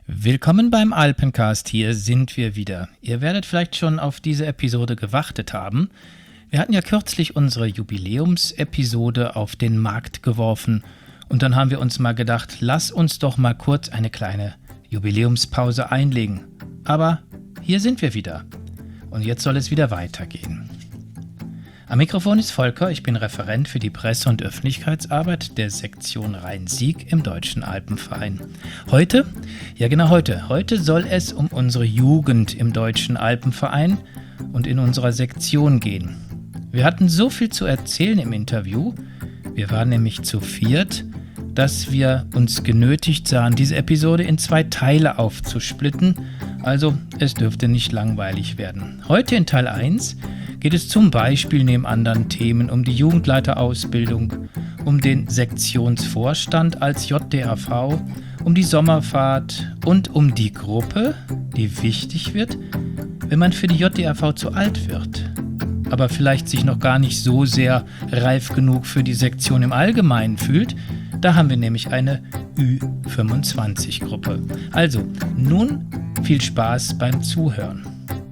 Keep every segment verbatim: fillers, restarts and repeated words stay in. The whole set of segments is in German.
Willkommen beim Alpencast, hier sind wir wieder. Ihr werdet vielleicht schon auf diese Episode gewartet haben. Wir hatten ja kürzlich unsere Jubiläumsepisode auf den Markt geworfen und dann haben wir uns mal gedacht, lass uns doch mal kurz eine kleine Jubiläumspause einlegen. Aber hier sind wir wieder und jetzt soll es wieder weitergehen. Am Mikrofon ist Volker, ich bin Referent für die Presse- und Öffentlichkeitsarbeit der Sektion Rhein-Sieg im Deutschen Alpenverein. Heute, ja genau heute, heute soll es um unsere Jugend im Deutschen Alpenverein und in unserer Sektion gehen. Wir hatten so viel zu erzählen im Interview, wir waren nämlich zu viert, dass wir uns genötigt sahen, diese Episode in zwei Teile aufzusplitten, also es dürfte nicht langweilig werden. Heute in Teil eins geht es zum Beispiel neben anderen Themen um die Jugendleiterausbildung, um den Sektionsvorstand als J D A V, um die Sommerfahrt und um die Gruppe, die wichtig wird, wenn man für die J D A V zu alt wird, aber vielleicht sich noch gar nicht so sehr reif genug für die Sektion im Allgemeinen fühlt. Da haben wir nämlich eine Ü fünfundzwanzig Gruppe. Also, nun viel Spaß beim Zuhören.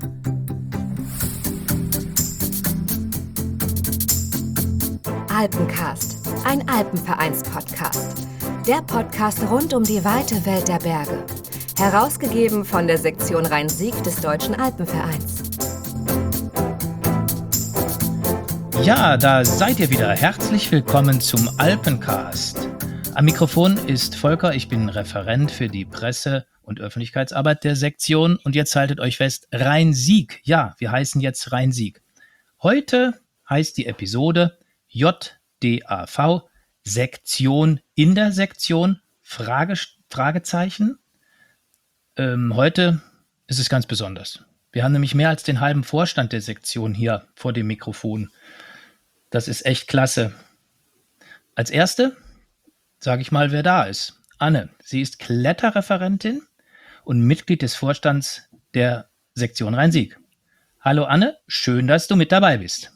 Alpencast, ein Alpenvereins-Podcast. Der Podcast rund um die weite Welt der Berge. Herausgegeben von der Sektion Rhein-Sieg des Deutschen Alpenvereins. Ja, da seid ihr wieder. Herzlich willkommen zum Alpencast. Am Mikrofon ist Volker, ich bin Referent für die Presse- und Öffentlichkeitsarbeit der Sektion. Und jetzt haltet euch fest, Rhein-Sieg. Ja, wir heißen jetzt Rhein-Sieg. Heute heißt die Episode J D A V, Sektion in der Sektion, Frage, Fragezeichen. Ähm, heute ist es ganz besonders. Wir haben nämlich mehr als den halben Vorstand der Sektion hier vor dem Mikrofon. Das ist echt klasse. Als Erste sage ich mal, wer da ist. Anne, sie ist Kletterreferentin und Mitglied des Vorstands der Sektion Rhein-Sieg. Hallo Anne, schön, dass du mit dabei bist.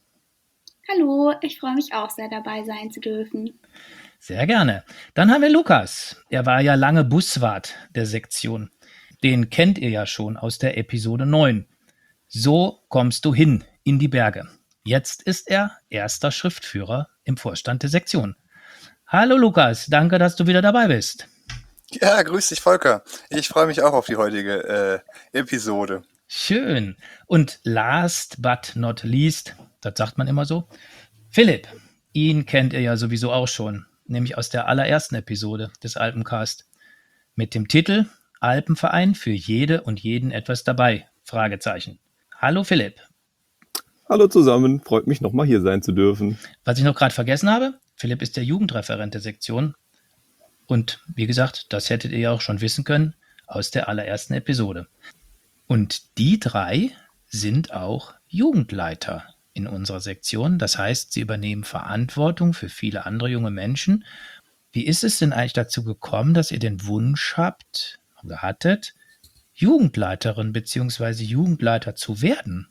Hallo, ich freue mich auch sehr, dabei sein zu dürfen. Sehr gerne. Dann haben wir Lukas. Er war ja lange Buswart der Sektion. Den kennt ihr ja schon aus der Episode neun. So kommst du hin in die Berge. Jetzt ist er erster Schriftführer im Vorstand der Sektion. Hallo Lukas, danke, dass du wieder dabei bist. Ja, grüß dich Volker. Ich freue mich auch auf die heutige äh, Episode. Schön. Und last but not least, das sagt man immer so, Philipp. Ihn kennt ihr ja sowieso auch schon, nämlich aus der allerersten Episode des Alpencast mit dem Titel Alpenverein für jede und jeden etwas dabei, Fragezeichen. Hallo Philipp. Hallo zusammen, freut mich nochmal hier sein zu dürfen. Was ich noch gerade vergessen habe, Philipp ist der Jugendreferent der Sektion und wie gesagt, das hättet ihr ja auch schon wissen können aus der allerersten Episode. Und die drei sind auch Jugendleiter in unserer Sektion. Das heißt, sie übernehmen Verantwortung für viele andere junge Menschen. Wie ist es denn eigentlich dazu gekommen, dass ihr den Wunsch habt oder hattet, Jugendleiterin bzw. Jugendleiter zu werden?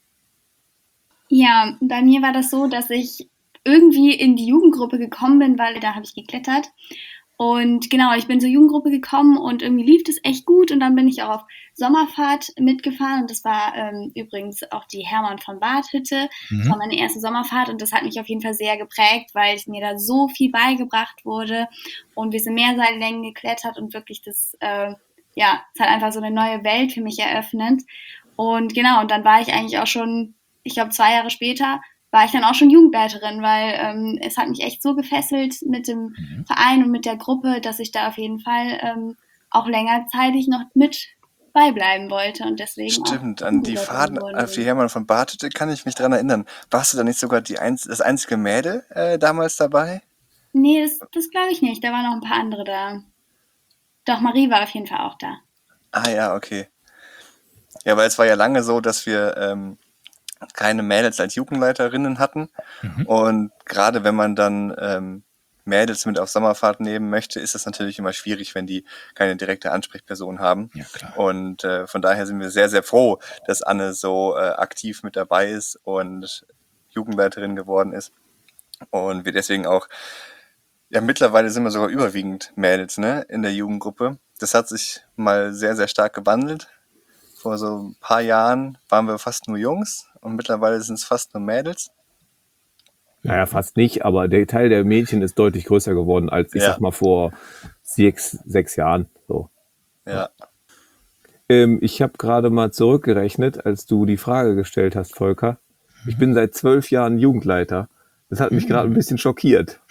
Ja, bei mir war das so, dass ich irgendwie in die Jugendgruppe gekommen bin, weil da habe ich geklettert. Und genau, ich bin zur Jugendgruppe gekommen und irgendwie lief das echt gut. Und dann bin ich auch auf Sommerfahrt mitgefahren. Und das war ähm, übrigens auch die Hermann von Bart Hütte. Mhm. Das war meine erste Sommerfahrt und das hat mich auf jeden Fall sehr geprägt, weil mir da so viel beigebracht wurde. Und wir sind Mehrseillängen geklettert und wirklich das, äh, ja, es hat einfach so eine neue Welt für mich eröffnet. Und genau, und dann war ich eigentlich auch schon, ich glaube zwei Jahre später, war ich dann auch schon Jugendleiterin, weil ähm, es hat mich echt so gefesselt mit dem mhm. Verein und mit der Gruppe, dass ich da auf jeden Fall ähm, auch längerzeitig noch mit beibleiben wollte und deswegen Stimmt, an die Fahrten auf die Hermann von Bart Hütte kann ich mich dran erinnern. Warst du da nicht sogar die einz- das einzige Mädel äh, damals dabei? Nee, das, das glaube ich nicht. Da waren noch ein paar andere da. Doch, Marie war auf jeden Fall auch da. Ah ja, okay. Ja, weil es war ja lange so, dass wir ähm, keine Mädels als Jugendleiterinnen hatten. Mhm. Und gerade wenn man dann ähm, Mädels mit auf Sommerfahrt nehmen möchte, ist das natürlich immer schwierig, wenn die keine direkte Ansprechperson haben. Ja, klar. Und äh, von daher sind wir sehr, sehr froh, dass Anne so äh, aktiv mit dabei ist und Jugendleiterin geworden ist. Und wir deswegen auch Ja, mittlerweile sind wir sogar überwiegend Mädels, ne, in der Jugendgruppe. Das hat sich mal sehr, sehr stark gewandelt. Vor so ein paar Jahren waren wir fast nur Jungs und mittlerweile sind es fast nur Mädels. Naja, fast nicht, aber der Teil der Mädchen ist deutlich größer geworden als, ich Ja. sag mal, vor sechs, sechs Jahren. So. Ja, Ähm, ich habe gerade mal zurückgerechnet, als du die Frage gestellt hast, Volker. Ich bin seit zwölf Jahren Jugendleiter. Das hat mich gerade ein bisschen schockiert.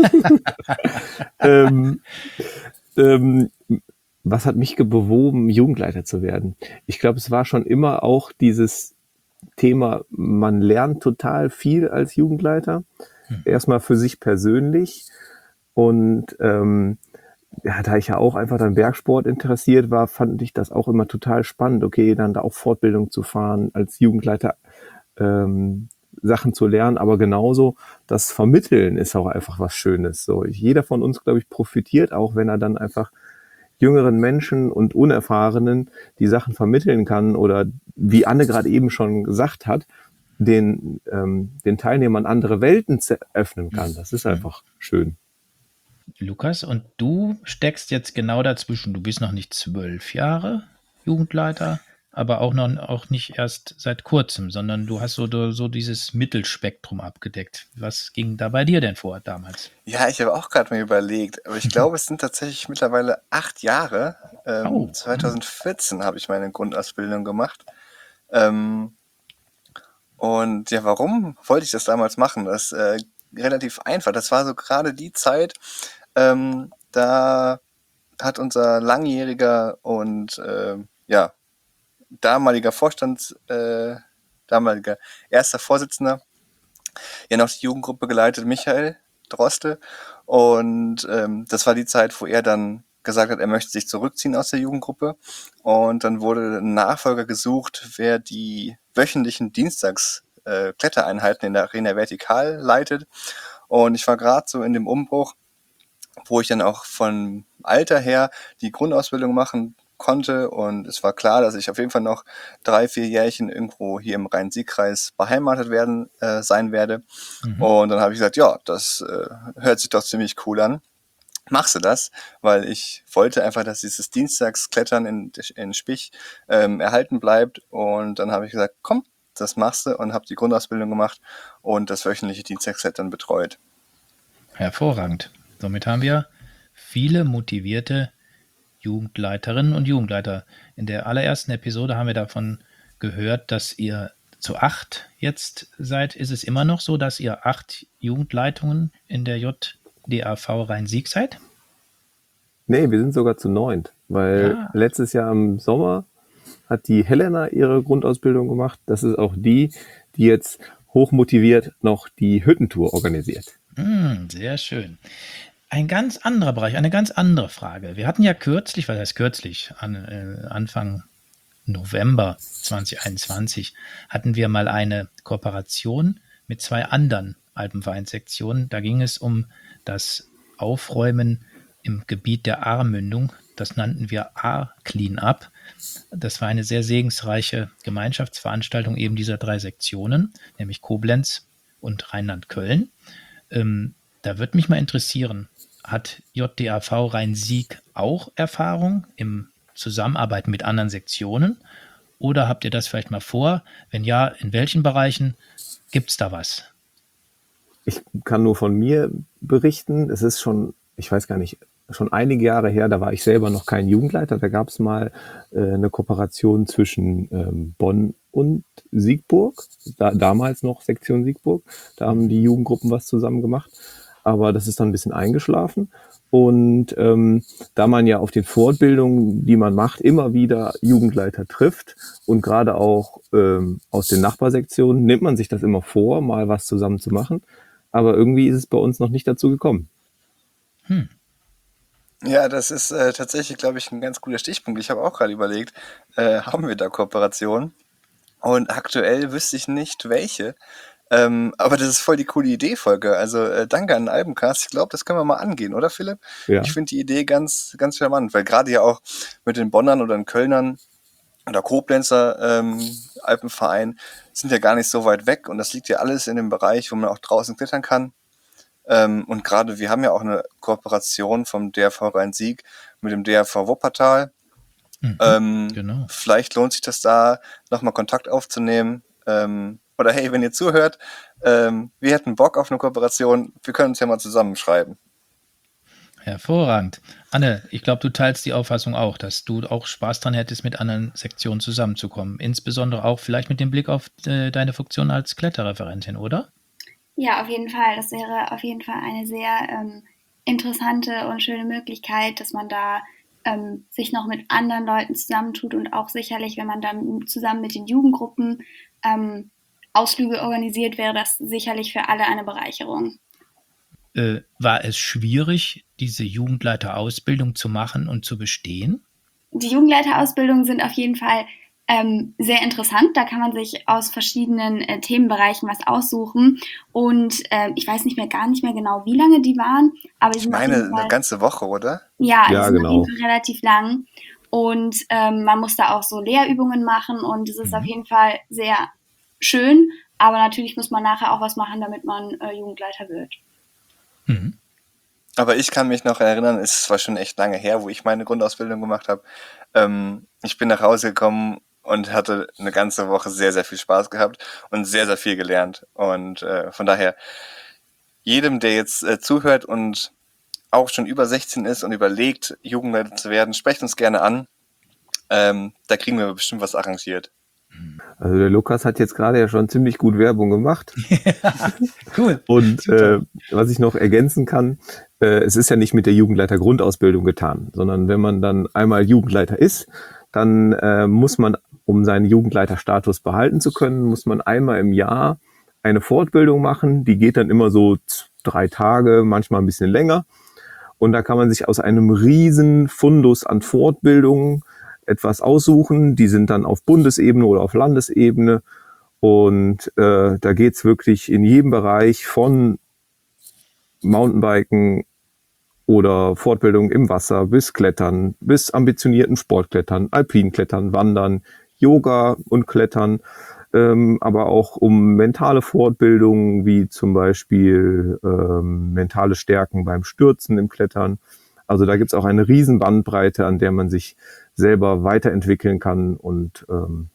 ähm, ähm, was hat mich bewogen, Jugendleiter zu werden? Ich glaube, es war schon immer auch dieses Thema, man lernt total viel als Jugendleiter. Erstmal für sich persönlich. Und ähm, ja, da ich ja auch einfach dann Bergsport interessiert war, fand ich das auch immer total spannend. Okay, dann da auch Fortbildung zu fahren, als Jugendleiter ähm, Sachen zu lernen, aber genauso das Vermitteln ist auch einfach was Schönes. So, jeder von uns, glaube ich, profitiert auch, wenn er dann einfach jüngeren Menschen und Unerfahrenen die Sachen vermitteln kann oder wie Anne gerade eben schon gesagt hat, den, ähm, den Teilnehmern andere Welten öffnen kann. Das ist einfach schön. Lukas, und du steckst jetzt genau dazwischen. Du bist noch nicht zwölf Jahre Jugendleiter, aber auch noch auch nicht erst seit kurzem, sondern du hast so, so dieses Mittelspektrum abgedeckt. Was ging da bei dir denn vor damals? ja, ich habe auch gerade mal überlegt, aber ich glaube, es sind tatsächlich mittlerweile acht Jahre. Ähm, Oh. zwanzig vierzehn habe ich meine Grundausbildung gemacht. Ähm, und ja, warum wollte ich das damals machen? Das ist äh, relativ einfach. Das war so gerade die Zeit, ähm, da hat unser langjähriger und äh, ja, damaliger Vorstands, äh, damaliger erster Vorsitzender, ja noch die Jugendgruppe geleitet, Michael Droste. Und ähm, das war die Zeit, wo er dann gesagt hat, er möchte sich zurückziehen aus der Jugendgruppe. Und dann wurde ein Nachfolger gesucht, wer die wöchentlichen Dienstags äh, Klettereinheiten in der Arena Vertikal leitet. Und ich war gerade so in dem Umbruch, wo ich dann auch von Alter her die Grundausbildung machen konnte. Und es war klar, dass ich auf jeden Fall noch drei, vier Jährchen irgendwo hier im Rhein-Sieg-Kreis beheimatet werden äh, sein werde. Mhm. Und dann habe ich gesagt, ja, das äh, hört sich doch ziemlich cool an. Machst du das? Weil ich wollte einfach, dass dieses Dienstagsklettern in, in Spich ähm, erhalten bleibt. Und dann habe ich gesagt, komm, das machst du, und habe die Grundausbildung gemacht und das wöchentliche Dienstagsklettern betreut. Hervorragend. Somit haben wir viele motivierte Jugendleiterinnen und Jugendleiter. In der allerersten Episode haben wir davon gehört, dass ihr zu acht jetzt seid. Ist es immer noch so, dass ihr acht Jugendleitungen in der J D A V Rhein-Sieg seid? Nee, wir sind sogar zu neunt, weil Ah. letztes Jahr im Sommer hat die Helena ihre Grundausbildung gemacht. Das ist auch die, die jetzt hochmotiviert noch die Hüttentour organisiert. Mm, sehr schön. Ein ganz anderer Bereich, eine ganz andere Frage. Wir hatten ja kürzlich, was heißt kürzlich, an, äh, Anfang November zwanzig einundzwanzig hatten wir mal eine Kooperation mit zwei anderen Alpenvereinssektionen. Da ging es um das Aufräumen im Gebiet der Ahrmündung. Das nannten wir Ahr-Clean-Up. Das war eine sehr segensreiche Gemeinschaftsveranstaltung eben dieser drei Sektionen, nämlich Koblenz und Rheinland-Köln. Ähm, da würde mich mal interessieren, hat J D A V Rhein-Sieg auch Erfahrung im Zusammenarbeiten mit anderen Sektionen? Oder habt ihr das vielleicht mal vor? Wenn ja, in welchen Bereichen gibt es da was? Ich kann nur von mir berichten. Es ist schon, ich weiß gar nicht, schon einige Jahre her, da war ich selber noch kein Jugendleiter. Da gab es mal äh, eine Kooperation zwischen ähm, Bonn und Siegburg, da, damals noch Sektion Siegburg. Da haben die Jugendgruppen was zusammen gemacht. Aber das ist dann ein bisschen eingeschlafen. Und ähm, da man ja auf den Fortbildungen, die man macht, immer wieder Jugendleiter trifft und gerade auch ähm, aus den Nachbarsektionen, nimmt man sich das immer vor, mal was zusammen zu machen. Aber irgendwie ist es bei uns noch nicht dazu gekommen. Hm. Ja, das ist äh, tatsächlich, glaube ich, ein ganz guter Stichpunkt. Ich habe auch gerade überlegt, äh, haben wir da Kooperationen? Und aktuell wüsste ich nicht, welche. Ähm, aber das ist voll die coole Idee, Volker. Also äh, danke an den Alpencast. Ich glaube, das können wir mal angehen, oder Philipp? Ja. Ich finde die Idee ganz, ganz charmant, weil gerade ja auch mit den Bonnern oder den Kölnern oder Koblenzer ähm, Alpenverein sind ja gar nicht so weit weg und das liegt ja alles in dem Bereich, wo man auch draußen klettern kann. Ähm, und gerade wir haben ja auch eine Kooperation vom D R V Rhein-Sieg mit dem D R V Wuppertal. Mhm, Ähm, genau. Vielleicht lohnt sich das da, nochmal Kontakt aufzunehmen. Ähm, oder hey, wenn ihr zuhört, ähm, wir hätten Bock auf eine Kooperation, wir können uns ja mal zusammenschreiben. Hervorragend. Anne, ich glaube, du teilst die Auffassung auch, dass du auch Spaß dran hättest, mit anderen Sektionen zusammenzukommen. Insbesondere auch vielleicht mit dem Blick auf äh, deine Funktion als Kletterreferentin, oder? Ja, auf jeden Fall. Das wäre auf jeden Fall eine sehr ähm, interessante und schöne Möglichkeit, dass man da ähm, sich noch mit anderen Leuten zusammentut und auch sicherlich, wenn man dann zusammen mit den Jugendgruppen ähm, Ausflüge organisiert, wäre das sicherlich für alle eine Bereicherung. Äh, war es schwierig, diese Jugendleiterausbildung zu machen und zu bestehen? Die Jugendleiterausbildungen sind auf jeden Fall ähm, sehr interessant. Da kann man sich aus verschiedenen äh, Themenbereichen was aussuchen. Und äh, ich weiß nicht mehr gar nicht mehr genau, wie lange die waren. Aber die Ich sind auf meine, jeden Fall, eine ganze Woche, oder? ja, Ja, die sind genau. auf jeden Fall relativ lang. Und ähm, man muss da auch so Lehrübungen machen. Und es ist Mhm. auf jeden Fall sehr schön. Aber natürlich muss man nachher auch was machen, damit man äh, Jugendleiter wird. Mhm. Aber ich kann mich noch erinnern, es war schon echt lange her, wo ich meine Grundausbildung gemacht habe. Ähm, ich bin nach Hause gekommen und hatte eine ganze Woche sehr, sehr viel Spaß gehabt und sehr, sehr viel gelernt. Und äh, von daher, jedem, der jetzt äh, zuhört und auch schon über sechzehn ist und überlegt, Jugendleiter zu werden, sprecht uns gerne an. Ähm, da kriegen wir bestimmt was arrangiert. Also der Lukas hat jetzt gerade ja schon ziemlich gut Werbung gemacht. Cool. Und äh, was ich noch ergänzen kann, äh, es ist ja nicht mit der Jugendleiter-Grundausbildung getan, sondern wenn man dann einmal Jugendleiter ist, dann äh, muss man, um seinen Jugendleiterstatus behalten zu können, muss man einmal im Jahr eine Fortbildung machen. Die geht dann immer so drei Tage, manchmal ein bisschen länger. Und da kann man sich aus einem riesen Fundus an Fortbildungen etwas aussuchen. Die sind dann auf Bundesebene oder auf Landesebene. Und äh, da geht's wirklich in jedem Bereich von Mountainbiken oder Fortbildung im Wasser bis Klettern, bis ambitionierten Sportklettern, Alpinklettern, Wandern, Yoga und Klettern, ähm, aber auch um mentale Fortbildungen wie zum Beispiel ähm, mentale Stärken beim Stürzen im Klettern. Also da gibt's auch eine riesen Bandbreite, an der man sich selber weiterentwickeln kann und ähm,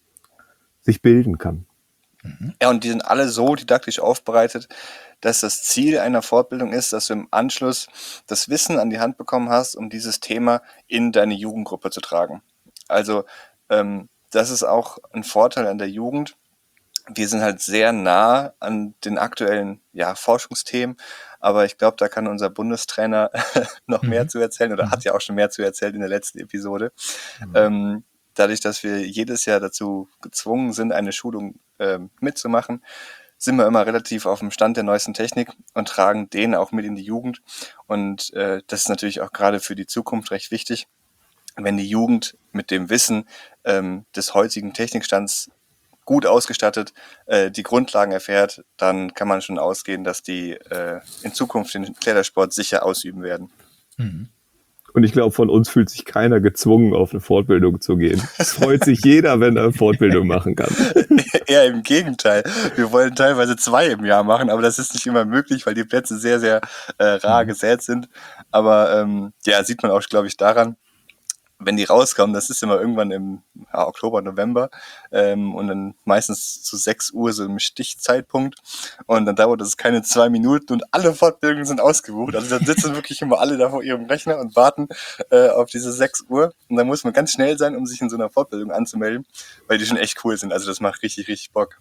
sich bilden kann. Ja, und die sind alle so didaktisch aufbereitet, dass das Ziel einer Fortbildung ist, dass du im Anschluss das Wissen an die Hand bekommen hast, um dieses Thema in deine Jugendgruppe zu tragen. Also ähm, das ist auch ein Vorteil an der Jugend. Wir sind halt sehr nah an den aktuellen ja, Forschungsthemen, aber ich glaube, da kann unser Bundestrainer noch Mhm. mehr zu erzählen oder Mhm. hat ja auch schon mehr zu erzählen in der letzten Episode. Mhm. Ähm, dadurch, dass wir jedes Jahr dazu gezwungen sind, eine Schulung ähm, mitzumachen, sind wir immer relativ auf dem Stand der neuesten Technik und tragen den auch mit in die Jugend. Und äh, das ist natürlich auch gerade für die Zukunft recht wichtig, wenn die Jugend mit dem Wissen ähm, des heutigen Technikstands gut ausgestattet äh, die Grundlagen erfährt, dann kann man schon ausgehen, dass die äh, in Zukunft den Klettersport sicher ausüben werden. Mhm. Und ich glaube, von uns fühlt sich keiner gezwungen, auf eine Fortbildung zu gehen. Es freut sich jeder, wenn er eine Fortbildung machen kann. Eher im Gegenteil. Wir wollen teilweise zwei im Jahr machen, aber das ist nicht immer möglich, weil die Plätze sehr, sehr äh, rar gesät sind. Aber ähm, ja, sieht man auch, glaube ich, daran, wenn die rauskommen, das ist immer irgendwann im ja, Oktober, November ähm, und dann meistens zu sechs Uhr so im Stichzeitpunkt und dann dauert das keine zwei Minuten und alle Fortbildungen sind ausgebucht. Also dann sitzen wirklich immer alle da vor ihrem Rechner und warten äh, auf diese sechs Uhr und dann muss man ganz schnell sein, um sich in so einer Fortbildung anzumelden, weil die schon echt cool sind. Also das macht richtig, richtig Bock.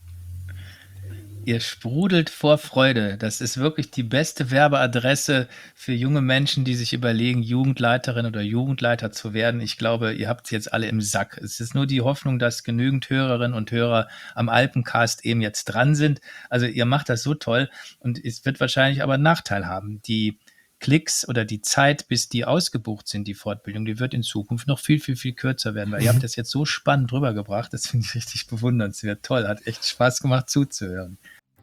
Ihr sprudelt vor Freude. Das ist wirklich die beste Werbeadresse für junge Menschen, die sich überlegen, Jugendleiterin oder Jugendleiter zu werden. Ich glaube, ihr habt es jetzt alle im Sack. Es ist nur die Hoffnung, dass genügend Hörerinnen und Hörer am Alpencast eben jetzt dran sind. Also ihr macht das so toll und es wird wahrscheinlich aber einen Nachteil haben. Die Klicks oder die Zeit, bis die ausgebucht sind, die Fortbildung, die wird in Zukunft noch viel, viel, viel kürzer werden, weil ihr habt das jetzt so spannend rübergebracht. Das finde ich richtig bewundernswert. Toll, hat echt Spaß gemacht zuzuhören.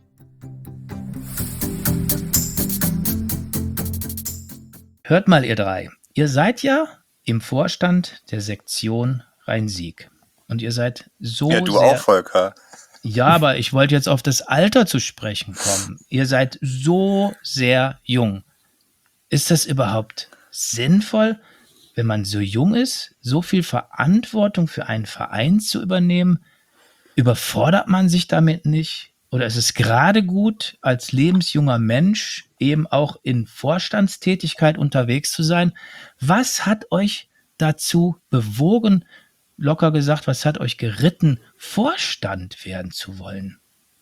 Hört mal, ihr drei. Ihr seid ja im Vorstand der Sektion Rhein-Sieg. Und ihr seid so Ja, du sehr... auch, Volker. Ja, aber ich wollte jetzt auf das Alter zu sprechen kommen. Ihr seid so sehr jung. Ist das überhaupt sinnvoll, wenn man so jung ist, so viel Verantwortung für einen Verein zu übernehmen? Überfordert man sich damit nicht? Oder ist es gerade gut, als lebensjunger Mensch eben auch in Vorstandstätigkeit unterwegs zu sein? Was hat euch dazu bewogen, locker gesagt, was hat euch geritten, Vorstand werden zu wollen?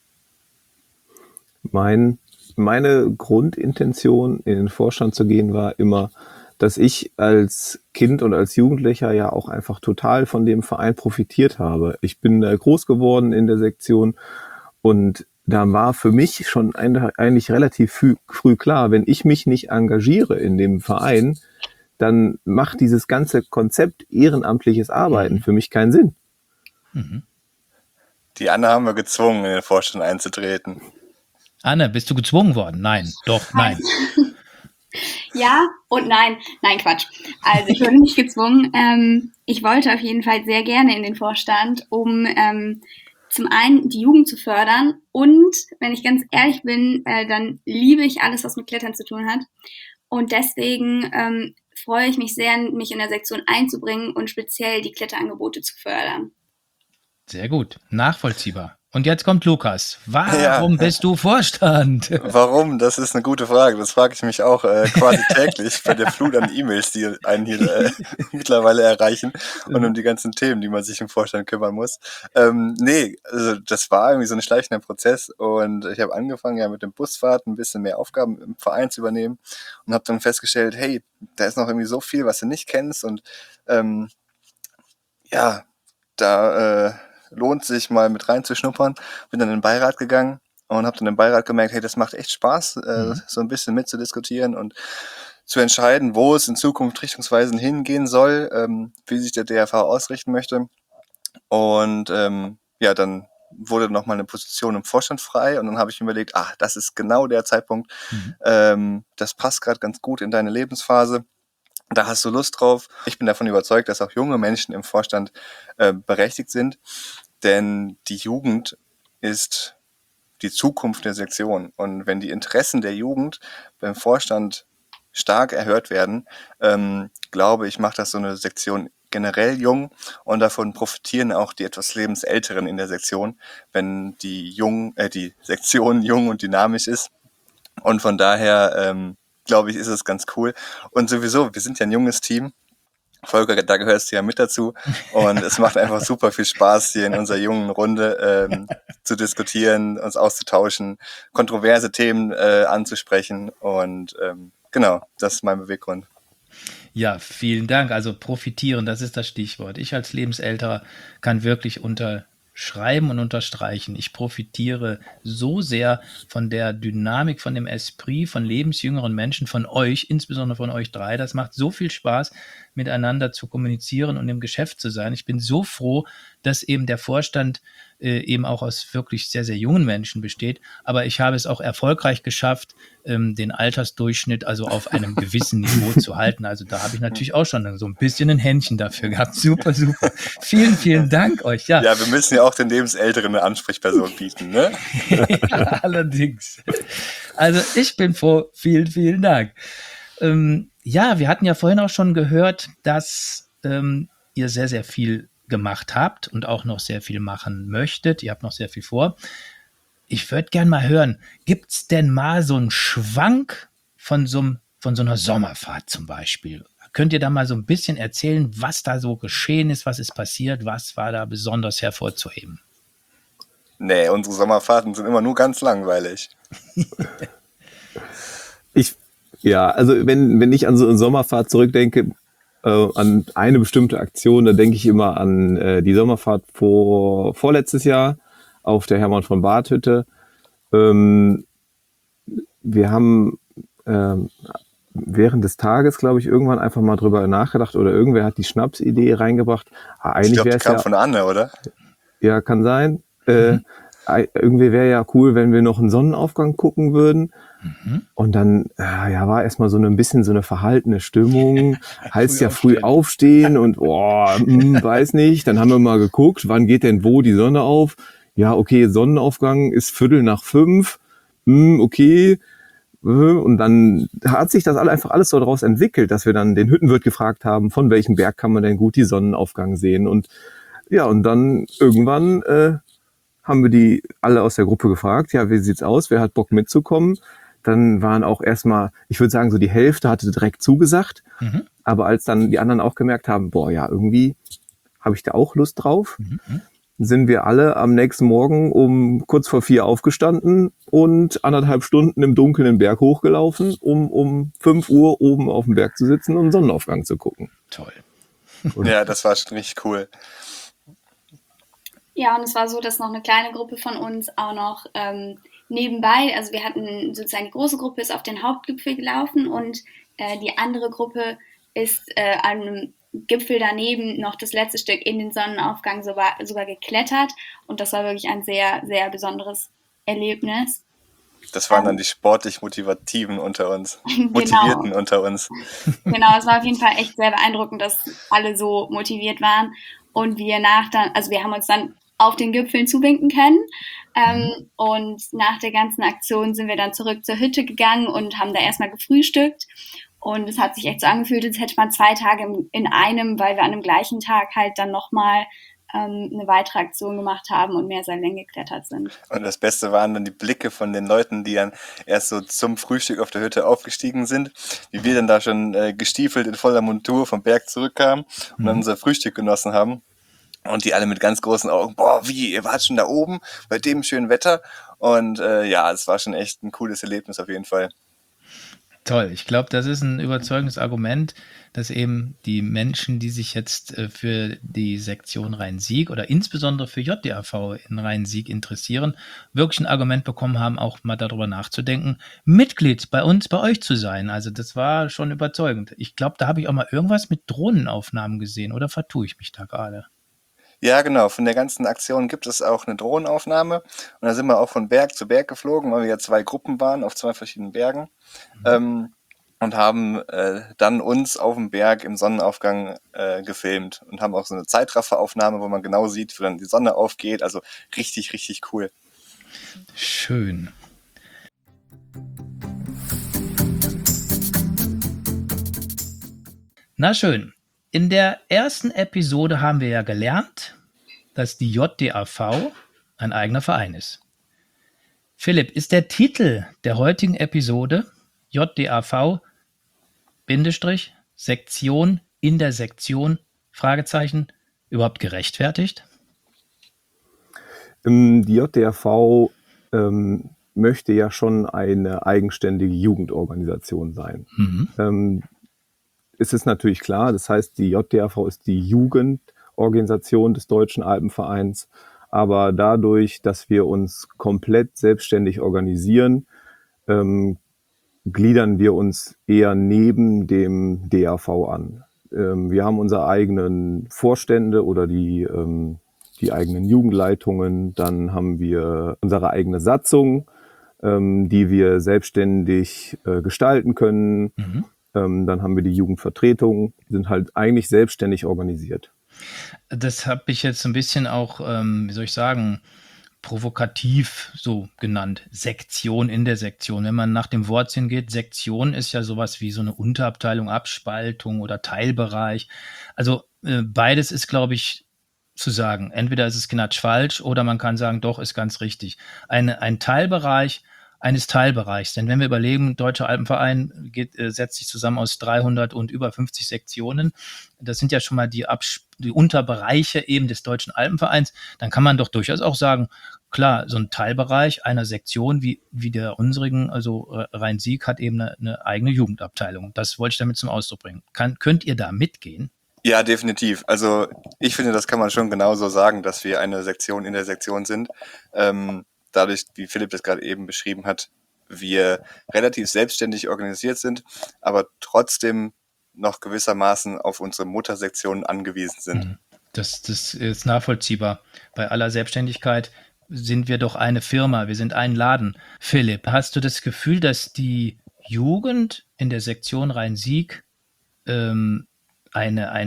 Mein, meine Grundintention, in den Vorstand zu gehen, war immer, dass ich als Kind und als Jugendlicher ja auch einfach total von dem Verein profitiert habe. Ich bin äh, groß geworden in der Sektion und da war für mich schon ein, eigentlich relativ früh, früh klar, wenn ich mich nicht engagiere in dem Verein, dann macht dieses ganze Konzept ehrenamtliches Arbeiten für mich keinen Sinn. Mhm. Die Anne haben wir gezwungen, in den Vorstand einzutreten. Anne, bist du gezwungen worden? Nein, doch, nein. Ja und nein. Nein, Quatsch. Also ich wurde nicht gezwungen. Ähm, ich wollte auf jeden Fall sehr gerne in den Vorstand, um ähm, zum einen die Jugend zu fördern und, wenn ich ganz ehrlich bin, äh, dann liebe ich alles, was mit Klettern zu tun hat. Und deswegen ähm, freue ich mich sehr, mich in der Sektion einzubringen und speziell die Kletterangebote zu fördern. Sehr gut, nachvollziehbar. Und jetzt kommt Lukas. Warum Ja. bist du Vorstand? Warum? Das ist eine gute Frage. Das frage ich mich auch äh, quasi täglich bei der Flut an E-Mails, die einen hier äh, mittlerweile erreichen und um die ganzen Themen, die man sich im Vorstand kümmern muss. Ähm, nee, also das war irgendwie so ein schleichender Prozess und ich habe angefangen ja mit dem Busfahrt ein bisschen mehr Aufgaben im Verein zu übernehmen und habe dann festgestellt, hey, da ist noch irgendwie so viel, was du nicht kennst und ähm, ja, da äh, lohnt sich mal mit reinzuschnuppern. Bin dann in den Beirat gegangen und habe dann im Beirat gemerkt, hey, das macht echt Spaß, äh, Mhm. so ein bisschen mitzudiskutieren und zu entscheiden, wo es in Zukunft richtungsweisend hingehen soll, ähm, wie sich der D R V ausrichten möchte. Und ähm, ja, dann wurde nochmal eine Position im Vorstand frei und dann habe ich mir überlegt, ah, das ist genau der Zeitpunkt, Mhm. ähm, das passt gerade ganz gut in deine Lebensphase. Da hast du Lust drauf. Ich bin davon überzeugt, dass auch junge Menschen im Vorstand äh, berechtigt sind, denn die Jugend ist die Zukunft der Sektion. Und wenn die Interessen der Jugend beim Vorstand stark erhört werden, ähm, glaube ich, macht das so eine Sektion generell jung und davon profitieren auch die etwas lebensälteren in der Sektion, wenn die jung, äh, die Sektion jung und dynamisch ist. Und von daher ähm, glaube ich, ist es ganz cool. Und sowieso, wir sind ja ein junges Team. Volker, da gehörst du ja mit dazu. Und es macht einfach super viel Spaß, hier in unserer jungen Runde ähm, zu diskutieren, uns auszutauschen, kontroverse Themen äh, anzusprechen. Und ähm, genau, das ist mein Beweggrund. Ja, vielen Dank. Also profitieren, das ist das Stichwort. Ich als Lebensälterer kann wirklich unterschreiben und unterstreichen. Ich profitiere so sehr von der Dynamik, von dem Esprit von lebensjüngeren Menschen, von euch, insbesondere von euch drei. Das macht so viel Spaß, miteinander zu kommunizieren und im Geschäft zu sein. Ich bin so froh, dass eben der Vorstand äh, eben auch aus wirklich sehr, sehr jungen Menschen besteht. Aber ich habe es auch erfolgreich geschafft, ähm, den Altersdurchschnitt also auf einem gewissen Niveau zu halten. Also da habe ich natürlich auch schon so ein bisschen ein Händchen dafür gehabt. Super, super. Vielen, vielen Dank euch. Ja, Ja, wir müssen ja auch den Lebensälteren eine Ansprechperson bieten, ne? ja, allerdings. Also ich bin froh. Vielen, vielen Dank. Ähm, ja, wir hatten ja vorhin auch schon gehört, dass ähm, ihr sehr, sehr viel gemacht habt und auch noch sehr viel machen möchtet. Ihr habt noch sehr viel vor. Ich würde gerne mal hören, gibt es denn mal so einen Schwank von so, einem- von so einer Sommerfahrt zum Beispiel? Könnt ihr da mal so ein bisschen erzählen, was da so geschehen ist, was ist passiert, was war da besonders hervorzuheben? Nee, unsere Sommerfahrten sind immer nur ganz langweilig. Ich, ja, also wenn, wenn ich an so eine Sommerfahrt zurückdenke, äh, an eine bestimmte Aktion, da denke ich immer an äh, die Sommerfahrt vor vorletztes Jahr auf der Hermann von Barth Hütte. Ähm, wir haben ähm, während des Tages, glaube ich, irgendwann einfach mal drüber nachgedacht oder irgendwer hat die Schnapsidee reingebracht. Ah, Ich eigentlich glaube, die wäre es kam ja, von Anne, oder? ja, kann sein. Äh, ei- irgendwie wäre ja cool, wenn wir noch einen Sonnenaufgang gucken würden. Mhm. Und dann, äh, ja, war erstmal so ein bisschen so eine verhaltene Stimmung. Heißt Früh ja früh aufstehen und, oh, hm, weiß nicht. Dann haben wir mal geguckt, wann geht denn wo die Sonne auf? ja, okay, Sonnenaufgang ist Viertel nach fünf, hm, okay. Und dann hat sich das alle einfach alles so daraus entwickelt, dass wir dann den Hüttenwirt gefragt haben, von welchem Berg kann man denn gut die Sonnenaufgang sehen. Und ja, und dann irgendwann äh, haben wir die alle aus der Gruppe gefragt, ja, wie sieht's aus, wer hat Bock mitzukommen? Dann waren auch erstmal, ich würde sagen, so die Hälfte hatte direkt zugesagt. Mhm. Aber als dann die anderen auch gemerkt haben, boah, ja, irgendwie habe ich da auch Lust drauf, mhm. sind wir alle am nächsten Morgen um kurz vor vier aufgestanden und anderthalb Stunden im Dunkeln den Berg hochgelaufen, um um fünf Uhr oben auf dem Berg zu sitzen und Sonnenaufgang zu gucken. Toll. Ja, das war schon richtig cool. Ja, und es war so, dass noch eine kleine Gruppe von uns auch noch ähm, nebenbei, also wir hatten sozusagen, die große Gruppe ist auf den Hauptgipfel gelaufen und äh, die andere Gruppe ist äh, an einem Gipfel daneben noch das letzte Stück in den Sonnenaufgang sogar, sogar geklettert und das war wirklich ein sehr, sehr besonderes Erlebnis. Das waren dann die sportlich Motivativen unter uns, Motivierten genau. unter uns. Genau, es war auf jeden Fall echt sehr beeindruckend, dass alle so motiviert waren und wir nach dann, also wir haben uns dann auf den Gipfeln zuwinken können ähm, und nach der ganzen Aktion sind wir dann zurück zur Hütte gegangen und haben da erstmal gefrühstückt und es hat sich echt so angefühlt, als hätte man zwei Tage in einem, weil wir an dem gleichen Tag halt dann nochmal ähm, eine weitere Aktion gemacht haben und mehr Seilängen geklettert sind. Und das Beste waren dann die Blicke von den Leuten, die dann erst so zum Frühstück auf der Hütte aufgestiegen sind, wie wir dann da schon äh, gestiefelt in voller Montur vom Berg zurückkamen und mhm. dann unser Frühstück genossen haben. Und die alle mit ganz großen Augen, boah, wie, ihr wart schon da oben bei dem schönen Wetter. Und äh, ja, es war schon echt ein cooles Erlebnis auf jeden Fall. Toll, ich glaube, das ist ein überzeugendes Argument, dass eben die Menschen, die sich jetzt äh, für die Sektion Rhein-Sieg oder insbesondere für J D A V in Rhein-Sieg interessieren, wirklich ein Argument bekommen haben, auch mal darüber nachzudenken, Mitglied bei uns, bei euch zu sein. Also das war schon überzeugend. Ich glaube, da habe ich auch mal irgendwas mit Drohnenaufnahmen gesehen, oder vertue ich mich da gerade? Ja, genau. Von der ganzen Aktion gibt es auch eine Drohnenaufnahme. Und da sind wir auch von Berg zu Berg geflogen, weil wir ja zwei Gruppen waren auf zwei verschiedenen Bergen. Mhm. Ähm, und haben äh, dann uns auf dem Berg im Sonnenaufgang äh, gefilmt. Und haben auch so eine Zeitrafferaufnahme, wo man genau sieht, wie dann die Sonne aufgeht. Also richtig, richtig cool. Schön. Na schön. In der ersten Episode haben wir ja gelernt, dass die J D A V ein eigener Verein ist. Philipp, ist der Titel der heutigen Episode J D A V Bindestrich Sektion in der Sektion Fragezeichen überhaupt gerechtfertigt? Die J D A V ähm, möchte ja schon eine eigenständige Jugendorganisation sein. Mhm. Ähm, Es ist natürlich klar, das heißt, die J D A V ist die Jugendorganisation des Deutschen Alpenvereins, aber dadurch, dass wir uns komplett selbstständig organisieren, ähm, gliedern wir uns eher neben dem D A V an. Ähm, wir haben unsere eigenen Vorstände oder die, ähm, die eigenen Jugendleitungen, dann haben wir unsere eigene Satzung, ähm, die wir selbstständig äh, gestalten können. Mhm. Ähm, dann haben wir die Jugendvertretung, die sind halt eigentlich selbstständig organisiert. Das habe ich jetzt ein bisschen auch, ähm, wie soll ich sagen, provokativ so genannt. Sektion in der Sektion. Wenn man nach dem Wortsinn geht, Sektion ist ja sowas wie so eine Unterabteilung, Abspaltung oder Teilbereich. Also äh, beides ist, glaube ich, zu sagen. Entweder ist es gnatsch falsch oder man kann sagen, doch, ist ganz richtig. Eine, ein Teilbereich eines Teilbereichs. Denn wenn wir überlegen, Deutscher Alpenverein geht, äh, setzt sich zusammen aus dreihundert und über fünfzig Sektionen. Das sind ja schon mal die, Abs- die Unterbereiche eben des Deutschen Alpenvereins. Dann kann man doch durchaus auch sagen, klar, so ein Teilbereich einer Sektion wie, wie der unsrigen, also Rhein-Sieg, hat eben eine, eine eigene Jugendabteilung. Das wollte ich damit zum Ausdruck bringen. Kann, könnt ihr da mitgehen? Ja, definitiv. Also ich finde, das kann man schon genauso sagen, dass wir eine Sektion in der Sektion sind. Ähm, dadurch, wie Philipp das gerade eben beschrieben hat, wir relativ selbstständig organisiert sind, aber trotzdem noch gewissermaßen auf unsere Muttersektionen angewiesen sind. Das, das ist nachvollziehbar. Bei aller Selbstständigkeit sind wir doch eine Firma, wir sind ein Laden. Philipp, hast du das Gefühl, dass die Jugend in der Sektion Rhein-Sieg ähm, eine, eine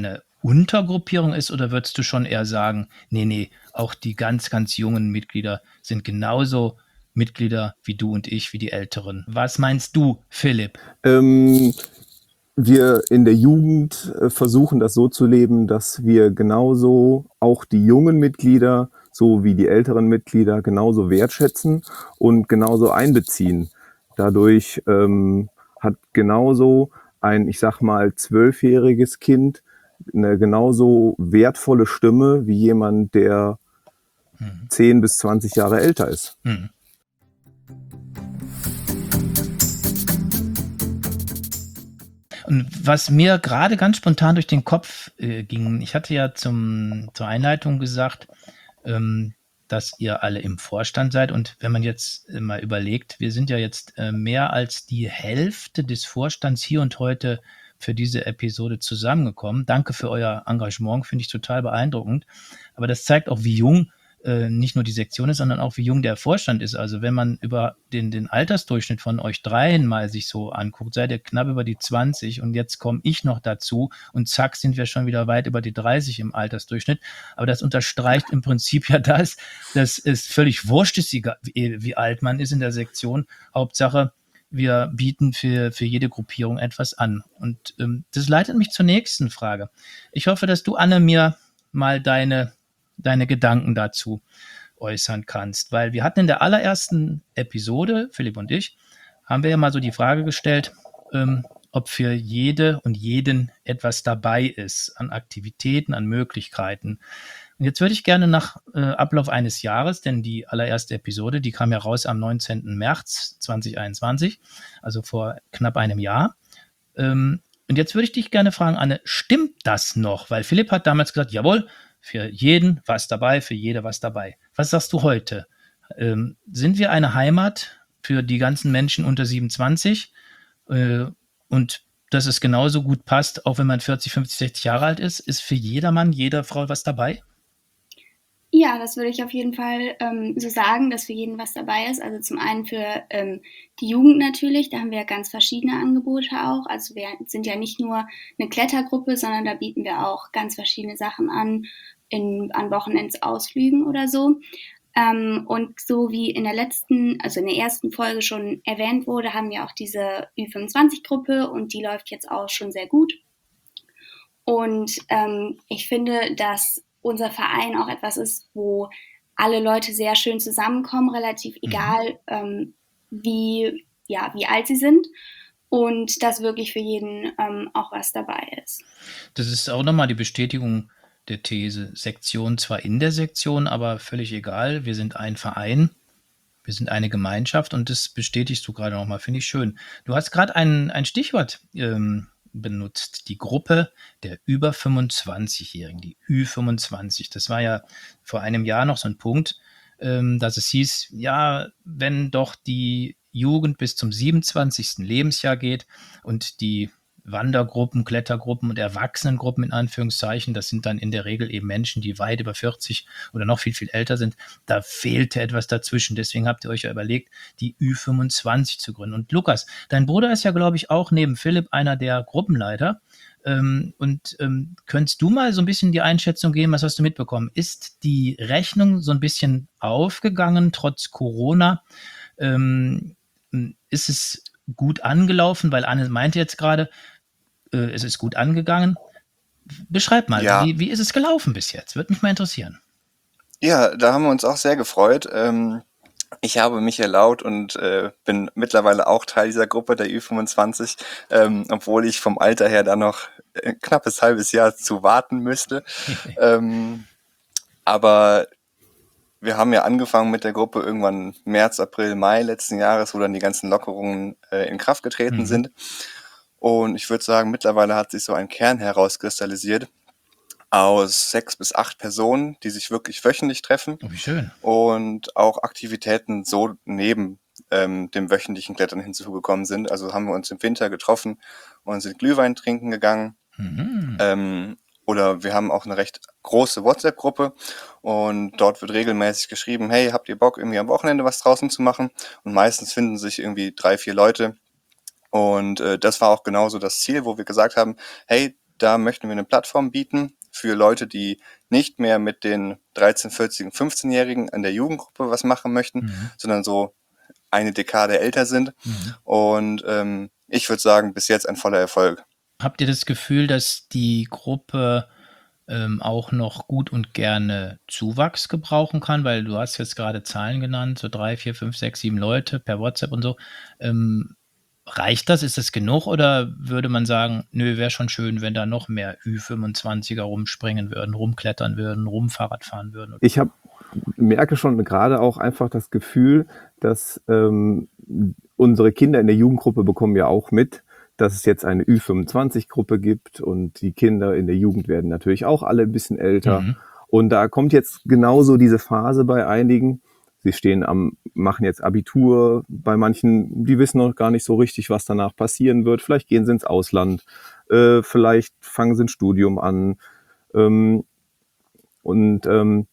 Untergruppierung ist, oder würdest du schon eher sagen, nee, nee, auch die ganz, ganz jungen Mitglieder sind genauso Mitglieder wie du und ich, wie die Älteren. Was meinst du, Philipp? Ähm, wir in der Jugend äh, versuchen das so zu leben, dass wir genauso auch die jungen Mitglieder so wie die älteren Mitglieder genauso wertschätzen und genauso einbeziehen. Dadurch ähm, hat genauso ein, ich sag mal, zwölfjähriges Kind eine genauso wertvolle Stimme wie jemand, der Mhm. zehn bis zwanzig Jahre älter ist. Mhm. Und was mir gerade ganz spontan durch den Kopf äh, ging, ich hatte ja zum, zur Einleitung gesagt, ähm, dass ihr alle im Vorstand seid. Und wenn man jetzt äh, mal überlegt, wir sind ja jetzt äh, mehr als die Hälfte des Vorstands hier und heute für diese Episode zusammengekommen. Danke für euer Engagement, finde ich total beeindruckend. Aber das zeigt auch, wie jung äh, nicht nur die Sektion ist, sondern auch wie jung der Vorstand ist. Also wenn man über den, den Altersdurchschnitt von euch dreien mal sich so anguckt, seid ihr knapp über die zwanzig und jetzt komme ich noch dazu und zack sind wir schon wieder weit über die dreißig im Altersdurchschnitt. Aber das unterstreicht im Prinzip ja das, dass es völlig wurscht ist, wie, wie alt man ist in der Sektion. Hauptsache, wir bieten für, für jede Gruppierung etwas an. Und ähm, das leitet mich zur nächsten Frage. Ich hoffe, dass du, Anne, mir mal deine, deine Gedanken dazu äußern kannst. Weil wir hatten in der allerersten Episode, Philipp und ich, haben wir ja mal so die Frage gestellt, ähm, ob für jede und jeden etwas dabei ist an Aktivitäten, an Möglichkeiten. Und jetzt würde ich gerne nach äh, Ablauf eines Jahres, denn die allererste Episode, die kam ja raus am neunzehnten März zweitausendeinundzwanzig, also vor knapp einem Jahr. Ähm, und jetzt würde ich dich gerne fragen, Anne, stimmt das noch? Weil Philipp hat damals gesagt, jawohl, für jeden was dabei, für jede was dabei. Was sagst du heute? Ähm, sind wir eine Heimat für die ganzen Menschen unter siebenundzwanzig? Äh, und dass es genauso gut passt, auch wenn man vierzig, fünfzig, sechzig Jahre alt ist, ist für jedermann, jede Frau was dabei? Ja, das würde ich auf jeden Fall ähm, so sagen, dass für jeden was dabei ist. Also zum einen für ähm, die Jugend natürlich, da haben wir ganz verschiedene Angebote auch. Also wir sind ja nicht nur eine Klettergruppe, sondern da bieten wir auch ganz verschiedene Sachen an, in, an Wochenendsausflügen oder so. Ähm, und so wie in der letzten, also in der ersten Folge schon erwähnt wurde, haben wir auch diese Ü fünfundzwanzig-Gruppe und die läuft jetzt auch schon sehr gut. Und ähm, ich finde, dass unser Verein auch etwas ist, wo alle Leute sehr schön zusammenkommen, relativ egal, mhm. ähm, wie, ja, wie alt sie sind. Und dass wirklich für jeden ähm, auch was dabei ist. Das ist auch nochmal die Bestätigung der These. Sektion zwar in der Sektion, aber völlig egal. Wir sind ein Verein, wir sind eine Gemeinschaft und das bestätigst du gerade nochmal, finde ich schön. Du hast gerade ein, ein Stichwort ähm, benutzt, die Gruppe der über fünfundzwanzigjährigen, die Ü fünfundzwanzig. Das war ja vor einem Jahr noch so ein Punkt, ähm, dass es hieß, ja, wenn doch die Jugend bis zum siebenundzwanzigsten Lebensjahr geht und die Wandergruppen, Klettergruppen und Erwachsenengruppen in Anführungszeichen, das sind dann in der Regel eben Menschen, die weit über vierzig oder noch viel, viel älter sind, da fehlte etwas dazwischen. Deswegen habt ihr euch ja überlegt, die Ü fünfundzwanzig zu gründen. Und Lukas, dein Bruder ist ja, glaube ich, auch neben Philipp einer der Gruppenleiter. Ähm, und ähm, könntest du mal so ein bisschen die Einschätzung geben, was hast du mitbekommen? Ist die Rechnung so ein bisschen aufgegangen, trotz Corona? Ähm, ist es gut angelaufen? Weil Anne meinte jetzt gerade, äh, es ist gut angegangen. Beschreib mal, Ja. wie, wie ist es gelaufen bis jetzt? Würde mich mal interessieren. Ja, da haben wir uns auch sehr gefreut. Ähm, ich habe mich erlaubt und äh, bin mittlerweile auch Teil dieser Gruppe der Ü fünfundzwanzig, ähm, obwohl ich vom Alter her da noch ein knappes halbes Jahr zu warten müsste. ähm, aber wir haben ja angefangen mit der Gruppe irgendwann März, April, Mai letzten Jahres, wo dann die ganzen Lockerungen äh, in Kraft getreten Mhm. sind. Und ich würde sagen, mittlerweile hat sich so ein Kern herauskristallisiert aus sechs bis acht Personen, die sich wirklich wöchentlich treffen Oh, wie schön. und auch Aktivitäten so neben ähm, dem wöchentlichen Klettern hinzugekommen sind. Also haben wir uns im Winter getroffen und sind Glühwein trinken gegangen. Mhm. Ähm, oder wir haben auch eine recht große WhatsApp-Gruppe und dort wird regelmäßig geschrieben, hey, habt ihr Bock, irgendwie am Wochenende was draußen zu machen? Und meistens finden sich irgendwie drei, vier Leute. Und äh, das war auch genauso das Ziel, wo wir gesagt haben, hey, da möchten wir eine Plattform bieten für Leute, die nicht mehr mit den dreizehn-, vierzehn-, fünfzehnjährigen in der Jugendgruppe was machen möchten, Mhm. sondern so eine Dekade älter sind. Mhm. Und ähm, ich würde sagen, bis jetzt ein voller Erfolg. Habt ihr das Gefühl, dass die Gruppe ähm, auch noch gut und gerne Zuwachs gebrauchen kann? Weil du hast jetzt gerade Zahlen genannt, so drei, vier, fünf, sechs, sieben Leute per WhatsApp und so. Ähm, reicht das? Ist das genug? Oder würde man sagen, nö, wäre schon schön, wenn da noch mehr Ü fünfundzwanziger rumspringen würden, rumklettern würden, rumfahrrad fahren würden? Ich habe merke schon gerade auch einfach das Gefühl, dass ähm, unsere Kinder in der Jugendgruppe bekommen ja auch mit, dass es jetzt eine Ü fünfundzwanzig-Gruppe gibt und die Kinder in der Jugend werden natürlich auch alle ein bisschen älter. Mhm. Und da kommt jetzt genauso diese Phase bei einigen. Sie stehen am, machen jetzt Abitur, bei manchen, die wissen noch gar nicht so richtig, was danach passieren wird. Vielleicht gehen sie ins Ausland, äh, vielleicht fangen sie ein Studium an. Ähm, und ähm,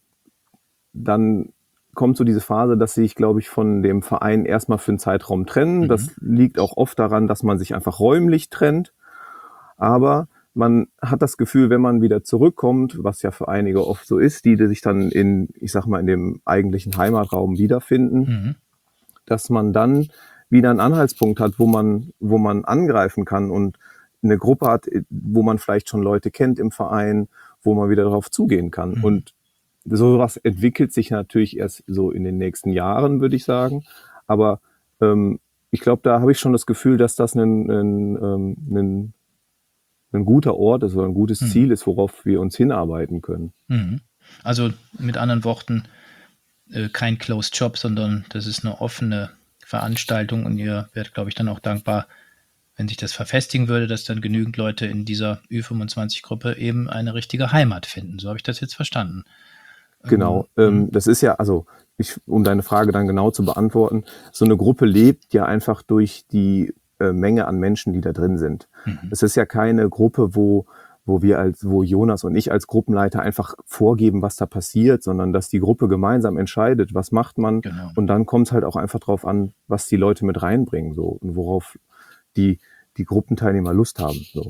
dann kommt so diese Phase, dass sie sich, glaube ich, von dem Verein erstmal für einen Zeitraum trennen. Mhm. Das liegt auch oft daran, dass man sich einfach räumlich trennt. Aber man hat das Gefühl, wenn man wieder zurückkommt, was ja für einige oft so ist, die sich dann in, ich sag mal, in dem eigentlichen Heimatraum wiederfinden, Mhm. dass man dann wieder einen Anhaltspunkt hat, wo man, wo man angreifen kann und eine Gruppe hat, wo man vielleicht schon Leute kennt im Verein, wo man wieder darauf zugehen kann. Mhm. Und sowas entwickelt sich natürlich erst so in den nächsten Jahren, würde ich sagen. Aber ähm, ich glaube, da habe ich schon das Gefühl, dass das ein, ein, ähm, ein, ein guter Ort ist oder ein gutes Mhm. Ziel ist, worauf wir uns hinarbeiten können. Mhm. Also mit anderen Worten, äh, kein Closed Job, sondern das ist eine offene Veranstaltung und ihr werdet, glaube ich, dann auch dankbar, wenn sich das verfestigen würde, dass dann genügend Leute in dieser Ü fünfundzwanzig-Gruppe eben eine richtige Heimat finden. So habe ich das jetzt verstanden. Genau, Ähm, ähm, das ist ja, also ich, um deine Frage dann genau zu beantworten, so eine Gruppe lebt ja einfach durch die äh, Menge an Menschen, die da drin sind. Mhm. Es ist ja keine Gruppe, wo wo wir als, wo Jonas und ich als Gruppenleiter einfach vorgeben, was da passiert, sondern dass die Gruppe gemeinsam entscheidet, was macht man. Genau. Und dann kommt es halt auch einfach drauf an, was die Leute mit reinbringen, so, und worauf die, die Gruppenteilnehmer Lust haben, so.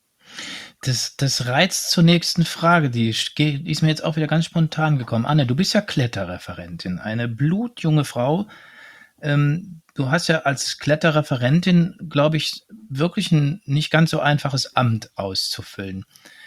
Das, das reizt zur nächsten Frage, die die ist mir jetzt auch wieder ganz spontan gekommen. Anne, du bist ja Kletterreferentin, eine blutjunge Frau. Ähm, du hast ja als Kletterreferentin, glaube ich, wirklich ein nicht ganz so einfaches Amt auszufüllen.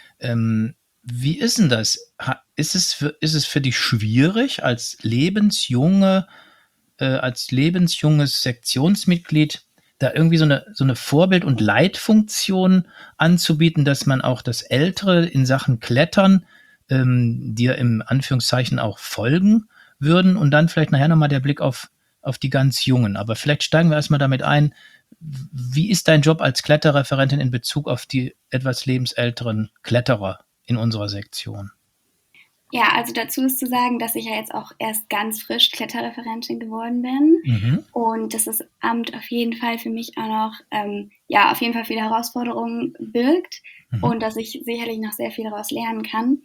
Ähm, wie ist denn das? Ha, ist es für, ist es für dich schwierig, als lebensjunge, äh, als lebensjunges Sektionsmitglied da irgendwie so eine, so eine Vorbild- und Leitfunktion anzubieten, dass man auch das Ältere in Sachen Klettern ähm, dir im Anführungszeichen auch folgen würden und dann vielleicht nachher nochmal der Blick auf, auf die ganz Jungen. Aber vielleicht steigen wir erstmal damit ein, wie ist dein Job als Kletterreferentin in Bezug auf die etwas lebensälteren Kletterer in unserer Sektion? Ja, also dazu ist zu sagen, dass ich ja jetzt auch erst ganz frisch Kletterreferentin geworden bin. Mhm. Und dass das Amt auf jeden Fall für mich auch noch, ähm, ja, auf jeden Fall viele Herausforderungen birgt. Mhm. Und dass ich sicherlich noch sehr viel daraus lernen kann.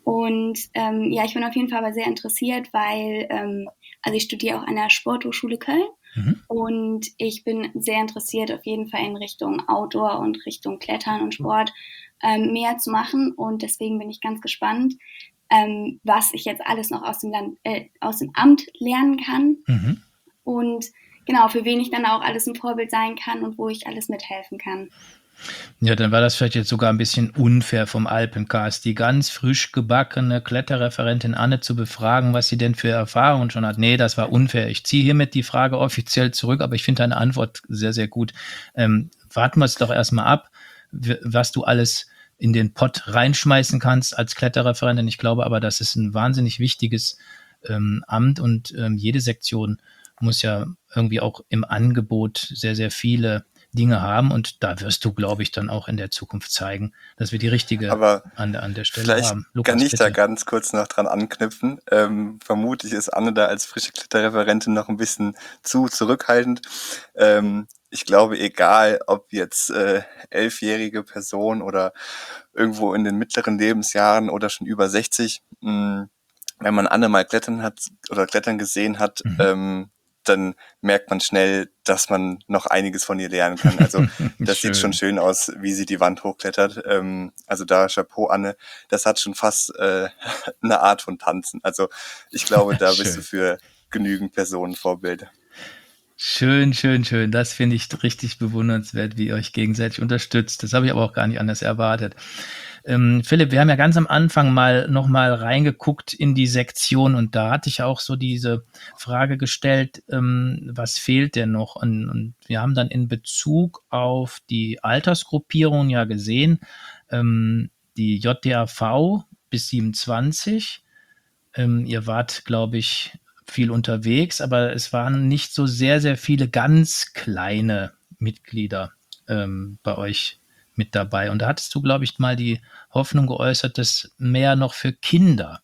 Und ähm, ja, ich bin auf jeden Fall aber sehr interessiert, weil, ähm, also ich studiere auch an der Sporthochschule Köln. Mhm. Und ich bin sehr interessiert, auf jeden Fall in Richtung Outdoor und Richtung Klettern und Sport ähm, mehr zu machen. Und deswegen bin ich ganz gespannt, ähm, was ich jetzt alles noch aus dem, Land, äh, aus dem Amt lernen kann. Mhm. Und genau, für wen ich dann auch alles ein Vorbild sein kann und wo ich alles mithelfen kann. Ja, dann war das vielleicht jetzt sogar ein bisschen unfair vom Alpencast, die ganz frisch gebackene Kletterreferentin Anne zu befragen, was sie denn für Erfahrungen schon hat. Nee, das war unfair. Ich ziehe hiermit die Frage offiziell zurück, aber ich finde deine Antwort sehr, sehr gut. Ähm, warten wir es doch erstmal ab, was du alles in den Pott reinschmeißen kannst als Kletterreferentin. Ich glaube aber, das ist ein wahnsinnig wichtiges ähm, Amt und ähm, jede Sektion muss ja irgendwie auch im Angebot sehr, sehr viele Dinge haben und da wirst du, glaube ich, dann auch in der Zukunft zeigen, dass wir die richtige Aber an der, an der Stelle vielleicht haben. Lukas, kann ich bitte. da ganz kurz noch dran anknüpfen. Ähm, vermutlich ist Anne da als frische Kletterreferentin noch ein bisschen zu zurückhaltend. Ähm, ich glaube, egal ob jetzt äh, elfjährige Person oder irgendwo in den mittleren Lebensjahren oder schon über sechzig, mh, wenn man Anne mal klettern hat oder klettern gesehen hat, Mhm. ähm, dann merkt man schnell, dass man noch einiges von ihr lernen kann. Also das Schön. sieht schon schön aus, wie sie die Wand hochklettert. Ähm, also da Chapeau, Anne, das hat schon fast äh, eine Art von Tanzen. Also ich glaube, da bist Schön. du für genügend Personen Vorbild. Schön, schön, schön. Das finde ich richtig bewundernswert, wie ihr euch gegenseitig unterstützt. Das habe ich aber auch gar nicht anders erwartet. Ähm, Philipp, wir haben ja ganz am Anfang mal nochmal reingeguckt in die Sektion und da hatte ich auch so diese Frage gestellt, ähm, was fehlt denn noch? Und, und wir haben dann in Bezug auf die Altersgruppierung ja gesehen, ähm, die J D A V bis siebenundzwanzig. Ähm, ihr wart, glaube ich, viel unterwegs, aber es waren nicht so sehr, sehr viele ganz kleine Mitglieder ähm, bei euch mit dabei. Und da hattest du, glaube ich, mal die Hoffnung geäußert, dass mehr noch für Kinder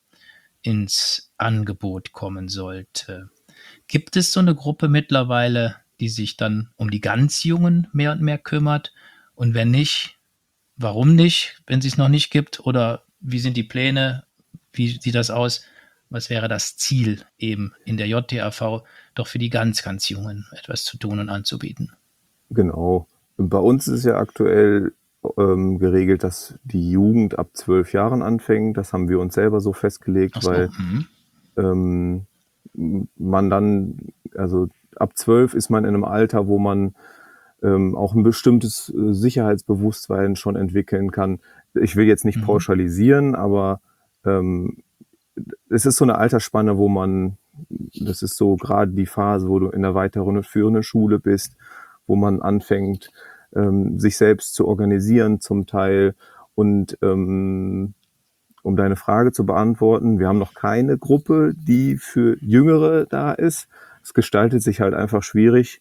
ins Angebot kommen sollte. Gibt es so eine Gruppe mittlerweile, die sich dann um die ganz Jungen mehr und mehr kümmert? Und wenn nicht, warum nicht, wenn es es noch nicht gibt? Oder wie sind die Pläne? Wie sieht das aus? Was wäre das Ziel eben in der J D A V, doch für die ganz, ganz Jungen etwas zu tun und anzubieten? Genau. Bei uns ist ja aktuell ähm, geregelt, dass die Jugend ab zwölf Jahren anfängt. Das haben wir uns selber so festgelegt, Ach so, weil mhm. ähm, man dann, also ab zwölf ist man in einem Alter, wo man ähm, auch ein bestimmtes äh, Sicherheitsbewusstsein schon entwickeln kann. Ich will jetzt nicht Mhm. pauschalisieren, aber ähm, es ist so eine Altersspanne, wo man, das ist so gerade die Phase, wo du in der weiterführenden Schule bist, wo man anfängt, ähm, sich selbst zu organisieren zum Teil. Und ähm, um deine Frage zu beantworten, wir haben noch keine Gruppe, die für Jüngere da ist. Es gestaltet sich halt einfach schwierig,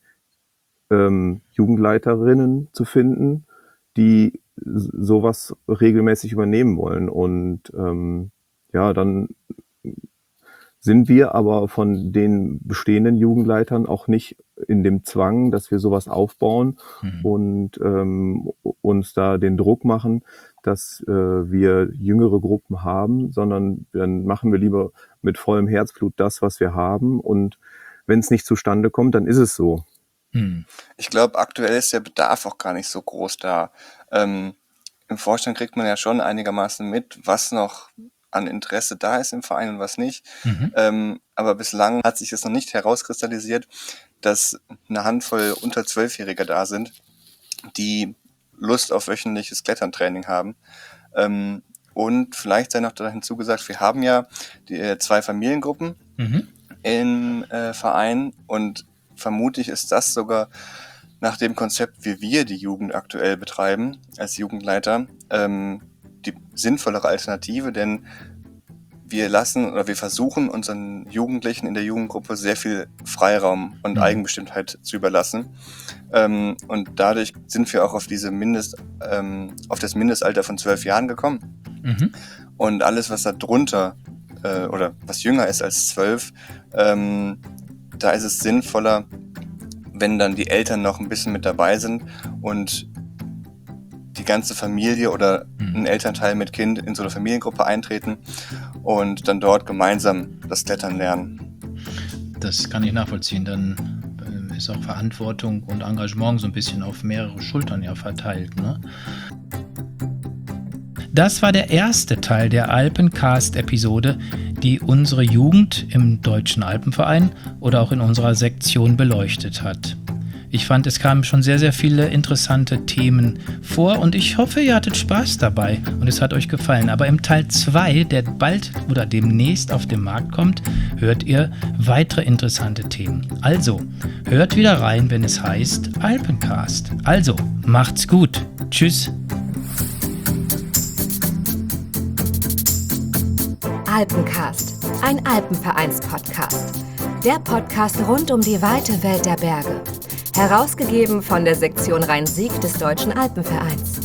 ähm, Jugendleiterinnen zu finden, die s- sowas regelmäßig übernehmen wollen. Und ähm, ja, dann sind wir aber von den bestehenden Jugendleitern auch nicht in dem Zwang, dass wir sowas aufbauen Mhm. und ähm, uns da den Druck machen, dass äh, wir jüngere Gruppen haben, sondern dann machen wir lieber mit vollem Herzblut das, was wir haben. Und wenn es nicht zustande kommt, dann ist es so. Mhm. Ich glaube, aktuell ist der Bedarf auch gar nicht so groß da. Ähm, Im Vorstand kriegt man ja schon einigermaßen mit, was noch an Interesse da ist im Verein und was nicht. Mhm. Ähm, aber bislang hat sich es noch nicht herauskristallisiert, dass eine Handvoll unter Zwölfjähriger da sind, die Lust auf wöchentliches Kletterntraining haben. Ähm, und vielleicht sei noch da hinzugesagt, wir haben ja die äh, zwei Familiengruppen Mhm. im äh, Verein und vermutlich ist das sogar nach dem Konzept, wie wir die Jugend aktuell betreiben, als Jugendleiter, ähm, die sinnvollere Alternative, denn wir lassen oder wir versuchen unseren Jugendlichen in der Jugendgruppe sehr viel Freiraum und Mhm. Eigenbestimmtheit zu überlassen. Ähm, und dadurch sind wir auch auf diese Mindest, ähm, auf das Mindestalter von zwölf Jahren gekommen. Mhm. Und alles, was da drunter äh, oder was jünger ist als zwölf, ähm, da ist es sinnvoller, wenn dann die Eltern noch ein bisschen mit dabei sind und die ganze Familie oder Mhm. ein Elternteil mit Kind in so eine Familiengruppe eintreten und dann dort gemeinsam das Klettern lernen. Das kann ich nachvollziehen. Dann ähm, ist auch Verantwortung und Engagement so ein bisschen auf mehrere Schultern ja verteilt, ne? Das war der erste Teil der Alpencast-Episode, die unsere Jugend im Deutschen Alpenverein oder auch in unserer Sektion beleuchtet hat. Ich fand, es kamen schon sehr, sehr viele interessante Themen vor und ich hoffe, ihr hattet Spaß dabei und es hat euch gefallen. Aber im Teil zwei, der bald oder demnächst auf den Markt kommt, hört ihr weitere interessante Themen. Also, hört wieder rein, wenn es heißt Alpencast. Also, macht's gut. Tschüss. Alpencast, ein Alpenvereins-Podcast. Der Podcast rund um die weite Welt der Berge. Herausgegeben von der Sektion Rhein-Sieg des Deutschen Alpenvereins.